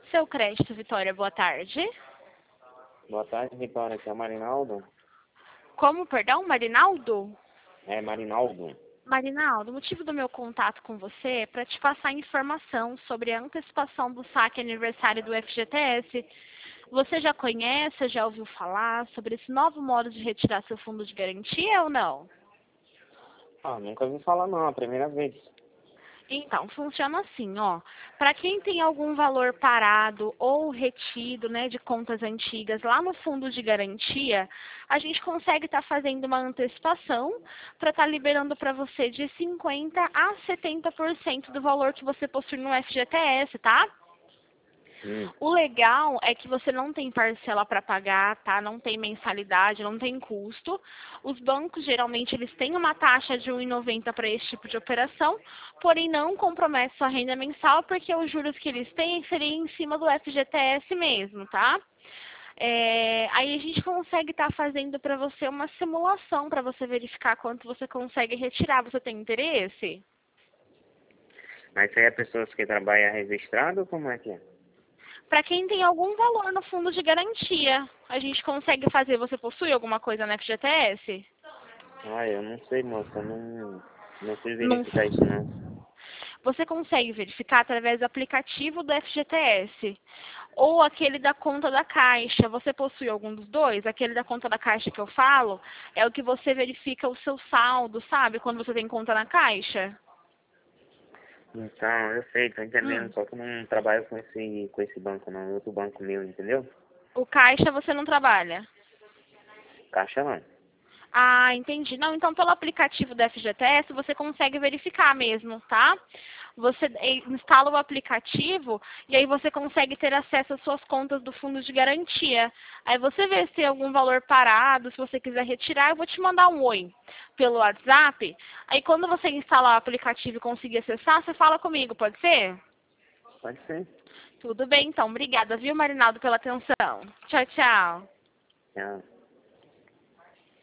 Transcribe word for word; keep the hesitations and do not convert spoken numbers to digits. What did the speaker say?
Seu crédito, Vitória, boa tarde. Boa tarde, Vitória. Aqui é o Marinaldo. Como, perdão, Marinaldo? É, Marinaldo. Marinaldo, o motivo do meu contato com você é para te passar informação sobre a antecipação do saque aniversário do F G T S. Você já conhece, já ouviu falar sobre esse novo modo de retirar seu fundo de garantia ou não? Ah, nunca ouvi falar não, é a primeira vez. Então, funciona assim, ó. Para quem tem algum valor parado ou retido, né, de contas antigas lá no fundo de garantia, a gente consegue estar fazendo uma antecipação para estar liberando para você de cinquenta a setenta por cento do valor que você possui no F G T S, tá? Hum. O legal é que você não tem parcela para pagar, tá? Não tem mensalidade, não tem custo. Os bancos, geralmente, eles têm uma taxa de um real e noventa centavos para esse tipo de operação, porém não compromete sua renda mensal, porque os juros que eles têm seriam em cima do F G T S mesmo, tá? É, aí a gente consegue estar fazendo para você uma simulação para você verificar quanto você consegue retirar. Você tem interesse? Mas isso aí é pessoas que trabalham registrado ou como é que é? Para quem tem algum valor no fundo de garantia, a gente consegue fazer. Você possui alguma coisa na F G T S? Ah, eu não sei, moça. Eu não, não sei Não. verificar isso não. Você consegue verificar através do aplicativo do F G T S ou aquele da conta da Caixa. Você possui algum dos dois? Aquele da conta da Caixa que eu falo é o que você verifica o seu saldo, sabe? Quando você tem conta na Caixa. Então, eu sei, tô entendendo. Hum. Só que eu não trabalho com esse, com esse banco não. Outro banco meu, entendeu? O Caixa você não trabalha? Caixa não. Ah, entendi. Não, então pelo aplicativo do F G T S você consegue verificar mesmo, tá? Você eh, instala o aplicativo e aí você consegue ter acesso às suas contas do fundo de garantia. Aí você vê se tem algum valor parado, se você quiser retirar, eu vou te mandar um oi pelo WhatsApp. Aí quando você instalar o aplicativo e conseguir acessar, você fala comigo, pode ser? Pode ser. Tudo bem, então. Obrigada, viu, Marinaldo, pela atenção. Tchau, tchau. Tchau.